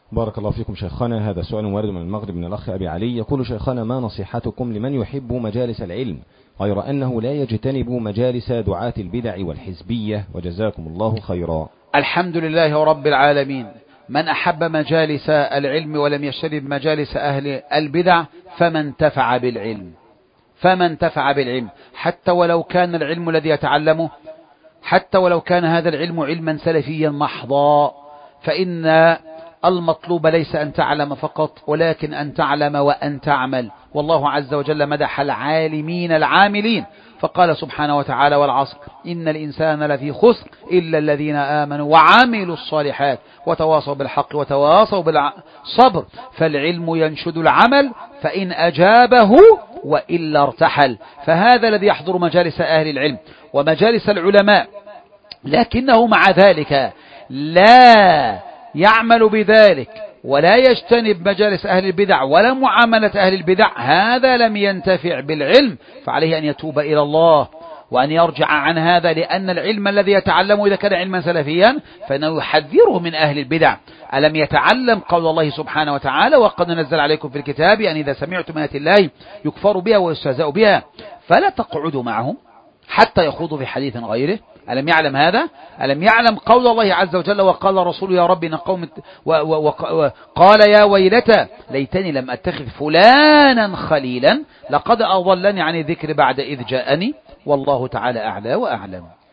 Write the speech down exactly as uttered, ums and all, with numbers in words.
بارك الله فيكم شيخنا. هذا سؤال وارد من المغرب من الأخ أبي علي، يقول: شيخنا، ما نصيحتكم لمن يحب مجالس العلم غير أنه لا يجتنب مجالس دعاة البدع والحزبية؟ وجزاكم الله خيرا. الحمد لله رب العالمين. من أحب مجالس العلم ولم يجتنب مجالس أهل البدع فمن انتفع بالعلم، فمن انتفع بالعلم حتى ولو كان العلم الذي يتعلمه، حتى ولو كان هذا العلم علما سلفيا محضا، فإن المطلوب ليس أن تعلم فقط ولكن أن تعلم وأن تعمل. والله عز وجل مدح العالمين العاملين فقال سبحانه وتعالى: والعصر إن الإنسان لفي خسر إلا الذين آمنوا وعملوا الصالحات وتواصوا بالحق وتواصوا بالصبر. فالعلم ينشد العمل فإن أجابه وإلا ارتحل. فهذا الذي يحضر مجالس أهل العلم ومجالس العلماء لكنه مع ذلك لا يعمل بذلك ولا يجتنب مجالس أهل البدع ولا معاملة أهل البدع، هذا لم ينتفع بالعلم، فعليه أن يتوب إلى الله وأن يرجع عن هذا، لأن العلم الذي يتعلمه إذا كان علما سلفيا فإنه يحذره من أهل البدع. ألم يتعلم قول الله سبحانه وتعالى: وقد نزل عليكم في الكتاب أن إذا سمعتم آيات الله يكفر بها ويستهزأ بها فلا تقعدوا معهم حتى يخوضوا في حديث غيره. ألم يعلم هذا؟ ألم يعلم قول الله عز وجل: وقال رسول يا رب إن قوم وقال يا ويلتى ليتني لم أتخذ فلانا خليلا لقد أضلني عن الذكر بعد إذ جاءني. والله تعالى أعلى وأعلم.